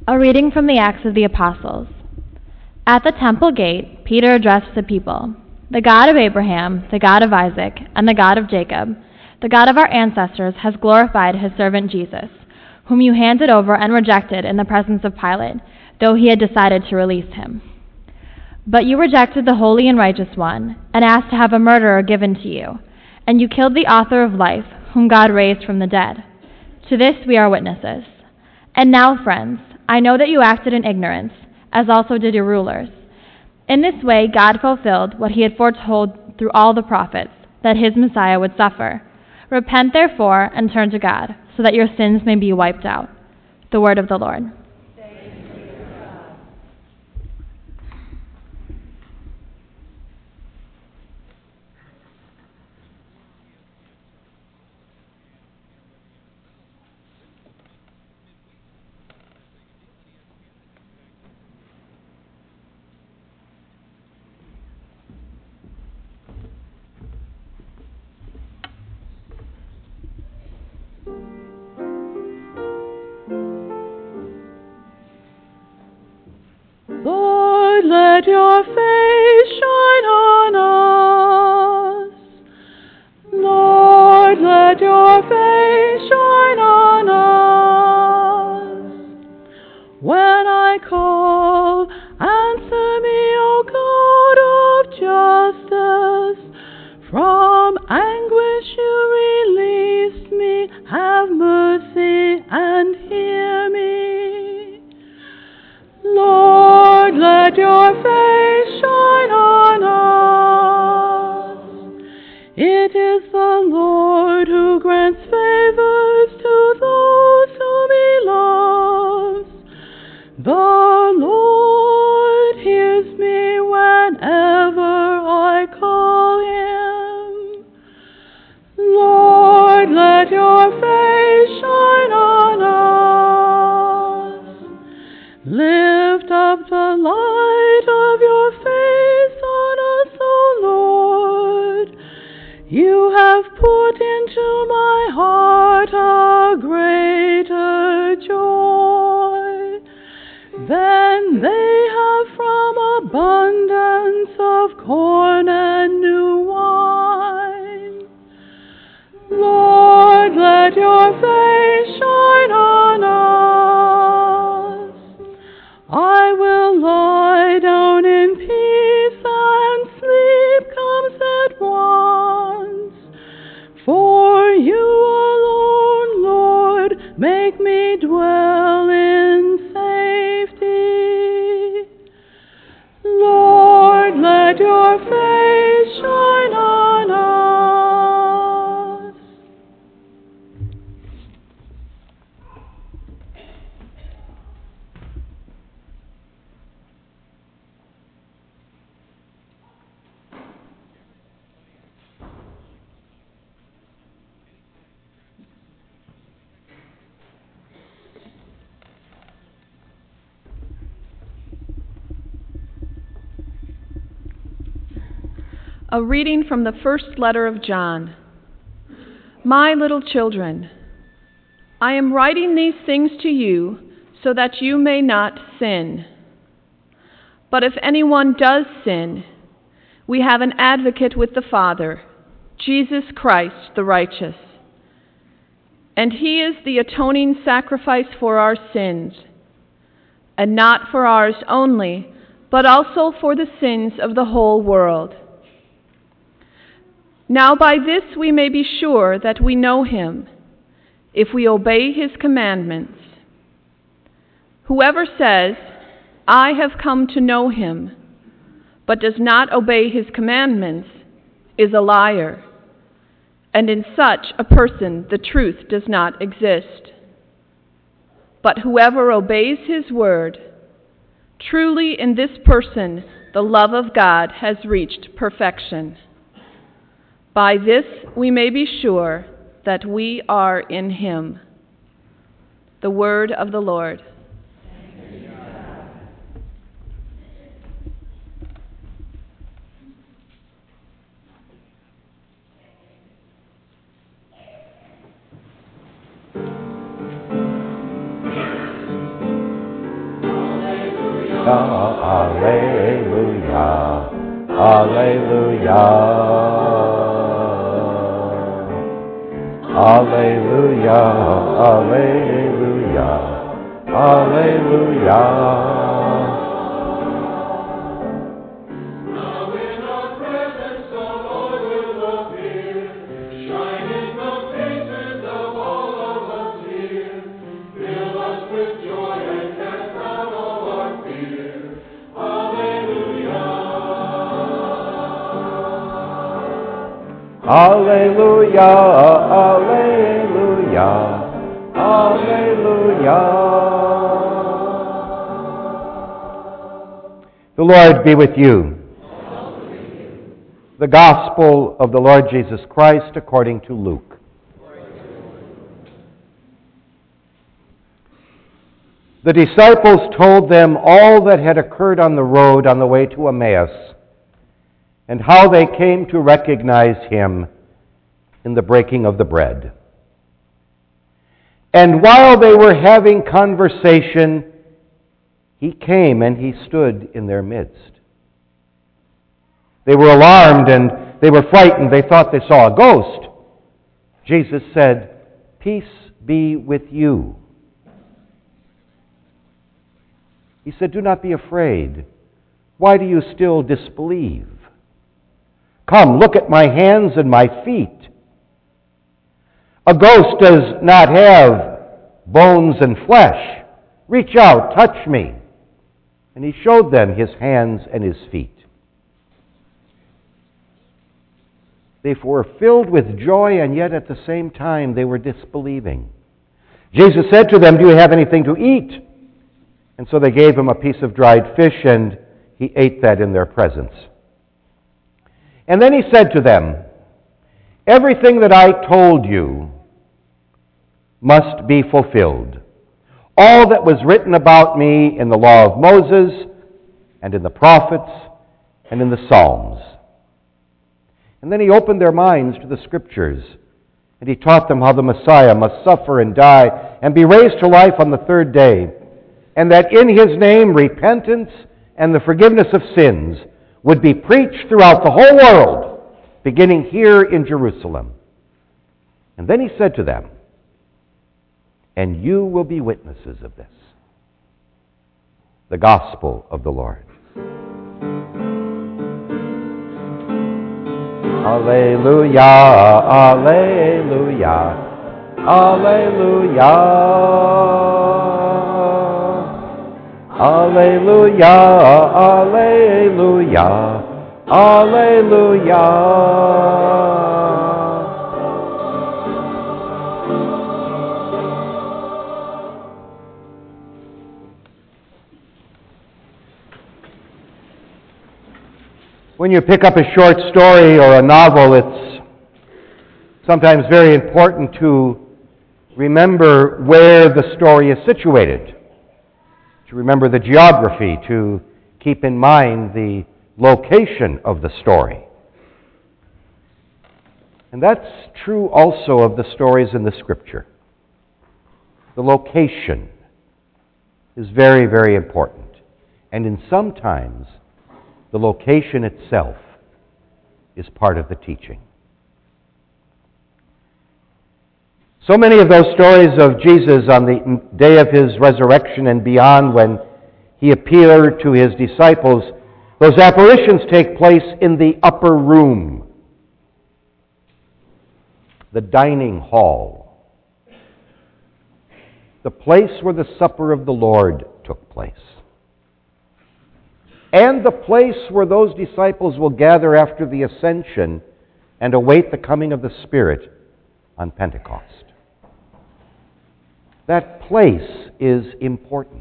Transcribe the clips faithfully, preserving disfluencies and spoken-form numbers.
A reading from the Acts of the Apostles. At the temple gate, Peter addressed the people, "The God of Abraham, the God of Isaac, and the God of Jacob, the God of our ancestors, has glorified his servant Jesus, whom you handed over and rejected in the presence of Pilate, though he had decided to release him. But you rejected the Holy and Righteous One, and asked to have a murderer given to you, and you killed the author of life, whom God raised from the dead. To this we are witnesses. And now, friends, I know that you acted in ignorance, as also did your rulers. In this way God fulfilled what he had foretold through all the prophets, that his Messiah would suffer. Repent therefore and turn to God, so that your sins may be wiped out." The word of the Lord. Lord, let your face shine on us. Lord, let your face shine on us. When I call, answer me, O God of justice. From anguish you released me. Have mercy and hear me. Lord, let your face shine on us. It is the Lord who grants favors to those whom he loves. The Lord hears me whenever I call him. Lord, let your face shine on us. Lift up the light of your face on us, O Lord. You have put into my heart a greater joy than they have from abundance of corn and new wine. Lord, let your face shine on us. I will lie down in peace, and sleep comes at once. For you alone, Lord, make me dwell in safety. Lord, let your face shine on us. A reading from the first letter of John. My little children, I am writing these things to you so that you may not sin. But if anyone does sin, we have an advocate with the Father, Jesus Christ the righteous. And he is the atoning sacrifice for our sins, and not for ours only, but also for the sins of the whole world. Now by this we may be sure that we know him, if we obey his commandments. Whoever says, "I have come to know him," but does not obey his commandments, is a liar, and in such a person the truth does not exist. But whoever obeys his word, truly in this person the love of God has reached perfection. By this we may be sure that we are in him. The word of the Lord. Alleluia, Alleluia, Alleluia, Alleluia, Alleluia. Alleluia, Alleluia, Alleluia. The Lord be with you. The Gospel of the Lord Jesus Christ according to Luke. The disciples told them all that had occurred on the road on the way to Emmaus, and how they came to recognize him in the breaking of the bread. And while they were having conversation, he came and he stood in their midst. They were alarmed and they were frightened. They thought they saw a ghost. Jesus said, "Peace be with you." He said, "Do not be afraid. Why do you still disbelieve? Come, look at my hands and my feet. A ghost does not have bones and flesh. Reach out, touch me." And he showed them his hands and his feet. They were filled with joy, and yet at the same time they were disbelieving. Jesus said to them, "Do you have anything to eat?" And so they gave him a piece of dried fish, and he ate that in their presence. And then he said to them, "Everything that I told you must be fulfilled. All that was written about me in the law of Moses and in the prophets and in the Psalms." And then he opened their minds to the Scriptures, and he taught them how the Messiah must suffer and die and be raised to life on the third day, and that in his name repentance and the forgiveness of sins would be preached throughout the whole world, beginning here in Jerusalem. And then he said to them, "And you will be witnesses of this." The Gospel of the Lord. Alleluia, Alleluia, Alleluia, Alleluia, Alleluia, Alleluia. When you pick up a short story or a novel, it's sometimes very important to remember where the story is situated, to remember the geography, to keep in mind the location of the story. And that's true also of the stories in the Scripture. The location is very, very important. And in sometimes, the location itself is part of the teaching. So many of those stories of Jesus on the day of his resurrection and beyond, when he appeared to his disciples, those apparitions take place in the upper room, the dining hall, the place where the supper of the Lord took place, and the place where those disciples will gather after the ascension and await the coming of the Spirit on Pentecost. That place is important.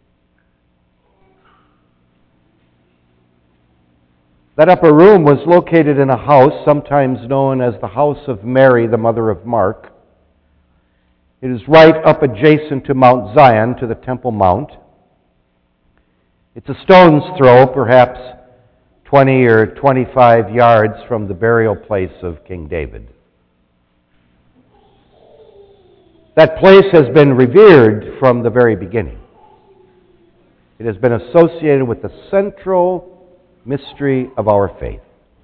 That upper room was located in a house, sometimes known as the house of Mary, the mother of Mark. It is right up adjacent to Mount Zion, to the Temple Mount. It's a stone's throw, perhaps twenty or twenty-five yards from the burial place of King David. That place has been revered from the very beginning. It has been associated with the central mystery of our faith.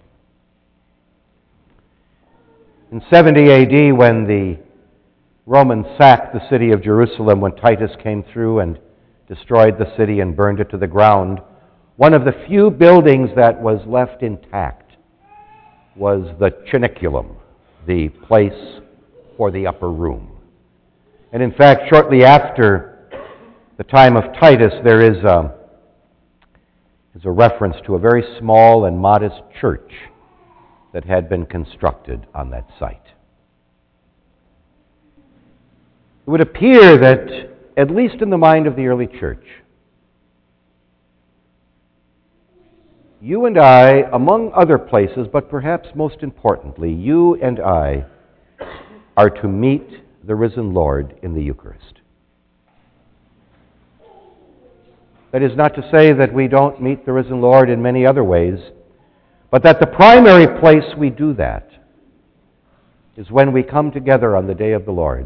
In seventy A D, when the Romans sacked the city of Jerusalem, when Titus came through and destroyed the city and burned it to the ground, one of the few buildings that was left intact was the Chiniculum, the place for the upper room. And in fact, shortly after the time of Titus, there is a, is a reference to a very small and modest church that had been constructed on that site. It would appear that, at least in the mind of the early church, you and I, among other places, but perhaps most importantly, you and I are to meet the risen Lord in the Eucharist. That is not to say that we don't meet the risen Lord in many other ways, but that the primary place we do that is when we come together on the day of the Lord.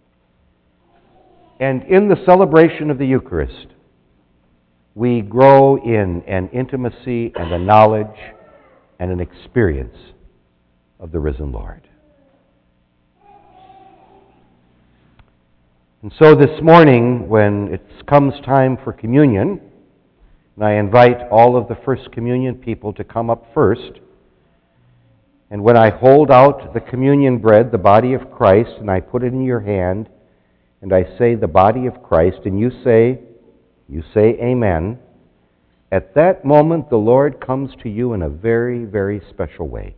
And in the celebration of the Eucharist, we grow in an intimacy and a knowledge and an experience of the risen Lord. And so this morning, when it comes time for communion, and I invite all of the First Communion people to come up first, and when I hold out the communion bread, the body of Christ, and I put it in your hand, and I say the body of Christ, and you say, you say amen, at that moment the Lord comes to you in a very, very special way.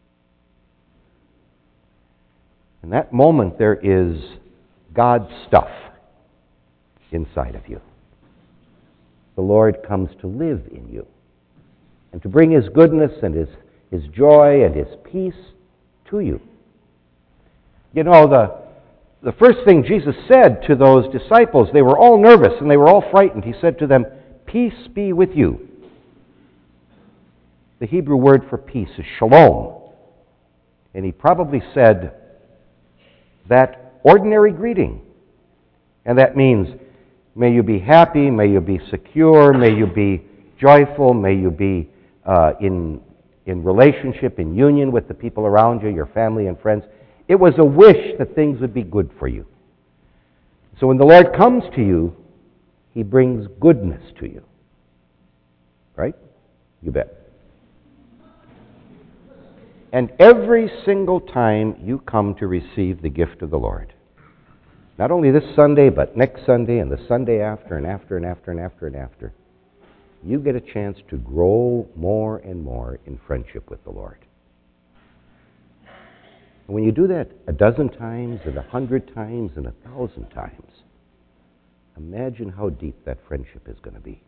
In that moment there is God's stuff inside of you. The Lord comes to live in you and to bring His goodness and His, His joy and His peace to you. You know, the, the first thing Jesus said to those disciples, they were all nervous and they were all frightened. He said to them, "Peace be with you." The Hebrew word for peace is shalom. And He probably said that ordinary greeting. And that means, may you be happy, may you be secure, may you be joyful, may you be uh, in, in relationship, in union with the people around you, your family and friends. It was a wish that things would be good for you. So when the Lord comes to you, He brings goodness to you. Right? You bet. And every single time you come to receive the gift of the Lord, not only this Sunday, but next Sunday and the Sunday after and after and after and after and after, you get a chance to grow more and more in friendship with the Lord. And when you do that a dozen times and a hundred times and a thousand times, imagine how deep that friendship is going to be.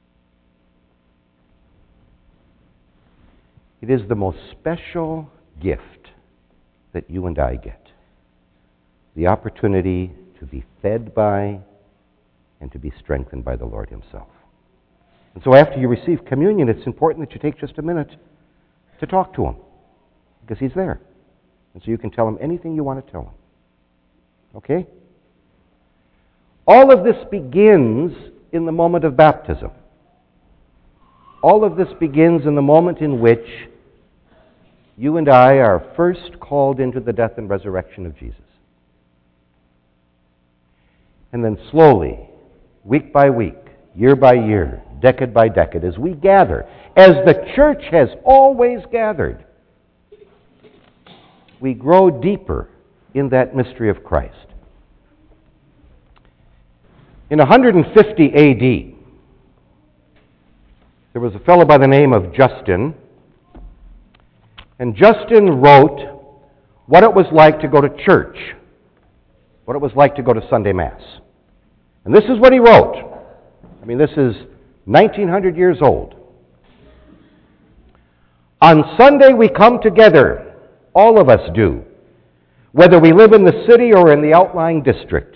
It is the most special gift that you and I get. The opportunity to be fed by and to be strengthened by the Lord Himself. And so after you receive communion, it's important that you take just a minute to talk to Him, because He's there. And so you can tell Him anything you want to tell Him. Okay? All of this begins in the moment of baptism. All of this begins in the moment in which you and I are first called into the death and resurrection of Jesus. And then slowly, week by week, year by year, decade by decade, as we gather, as the church has always gathered, we grow deeper in that mystery of Christ. In one fifty A D, there was a fellow by the name of Justin, and Justin wrote what it was like to go to church, what it was like to go to Sunday Mass. And this is what he wrote. I mean, this is nineteen hundred years old. On Sunday we come together, all of us do, whether we live in the city or in the outlying district.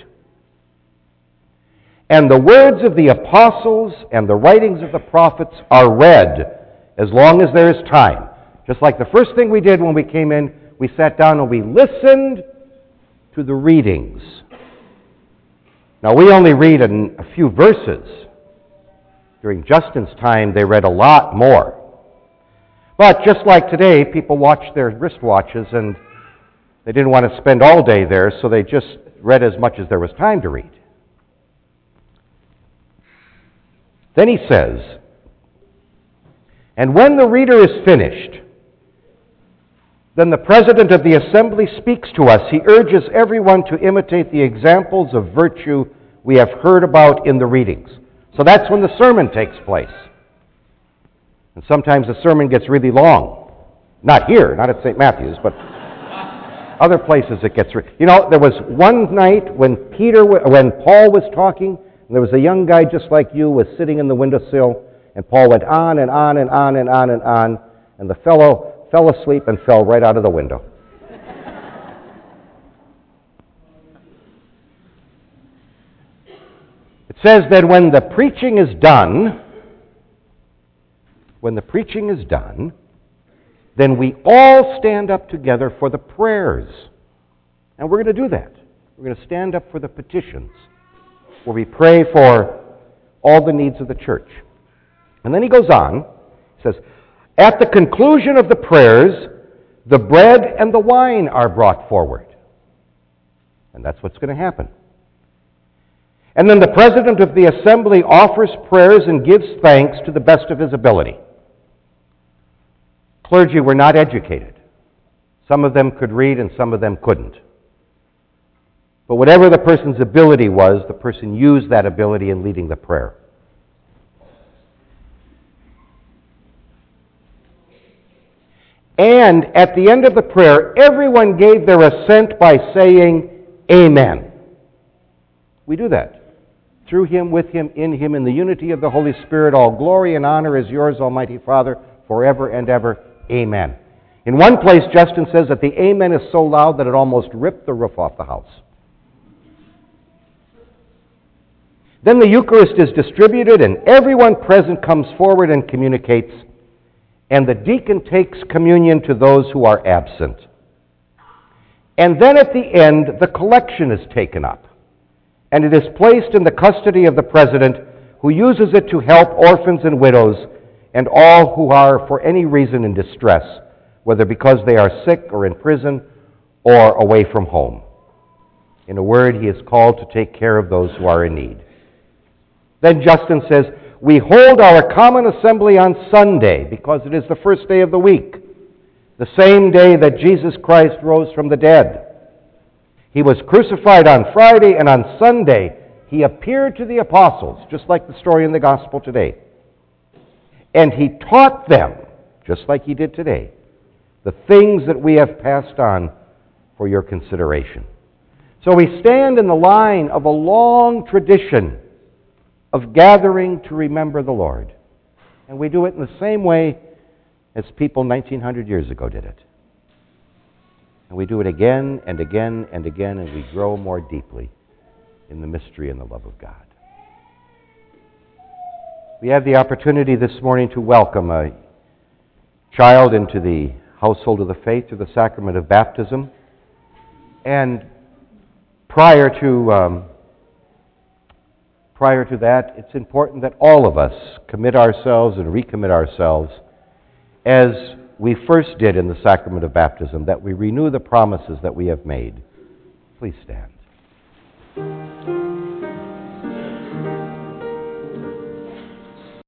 And the words of the apostles and the writings of the prophets are read as long as there is time. Just like the first thing we did when we came in, we sat down and we listened to the readings. Now, we only read a, a few verses, During Justin's time, they read a lot more. But just like today, people watched their wristwatches and they didn't want to spend all day there, so they just read as much as there was time to read. Then he says, "And when the reader is finished, then the president of the assembly speaks to us. He urges everyone to imitate the examples of virtue we have heard about in the readings." So that's when the sermon takes place. And sometimes the sermon gets really long. Not here, not at Saint Matthew's, but other places it gets... Re- you know, there was one night when Peter, when Paul was talking, and there was a young guy just like you was sitting in the windowsill, and Paul went on and on and on and on and on, and the fellow fell asleep and fell right out of the window. It says that when the preaching is done, when the preaching is done, then we all stand up together for the prayers. And we're going to do that. We're going to stand up for the petitions, where we pray for all the needs of the church. And then he goes on, he says, "At the conclusion of the prayers, the bread and the wine are brought forward." And that's what's going to happen. And then the president of the assembly offers prayers and gives thanks to the best of his ability. Clergy were not educated. Some of them could read and some of them couldn't. But whatever the person's ability was, the person used that ability in leading the prayer. And at the end of the prayer, everyone gave their assent by saying, "Amen." We do that. Through him, with him, in him, in the unity of the Holy Spirit, all glory and honor is yours, Almighty Father, forever and ever. Amen. In one place, Justin says that the amen is so loud that it almost ripped the roof off the house. Then the Eucharist is distributed, and everyone present comes forward and communicates, and the deacon takes communion to those who are absent. And then at the end, the collection is taken up, and it is placed in the custody of the president, who uses it to help orphans and widows and all who are for any reason in distress, whether because they are sick or in prison or away from home. In a word, he is called to take care of those who are in need. Then Justin says, "We hold our common assembly on Sunday because it is the first day of the week, the same day that Jesus Christ rose from the dead. He was crucified on Friday, and on Sunday he appeared to the apostles," just like the story in the gospel today. "And he taught them," just like he did today, "the things that we have passed on for your consideration." So we stand in the line of a long tradition of gathering to remember the Lord. And we do it in the same way as people nineteen hundred years ago did it. And we do it again and again and again, and we grow more deeply in the mystery and the love of God. We have the opportunity this morning to welcome a child into the household of the faith through the sacrament of baptism. And prior to um, prior to that, it's important that all of us commit ourselves and recommit ourselves as we first did in the sacrament of baptism, that we renew the promises that we have made. Please stand.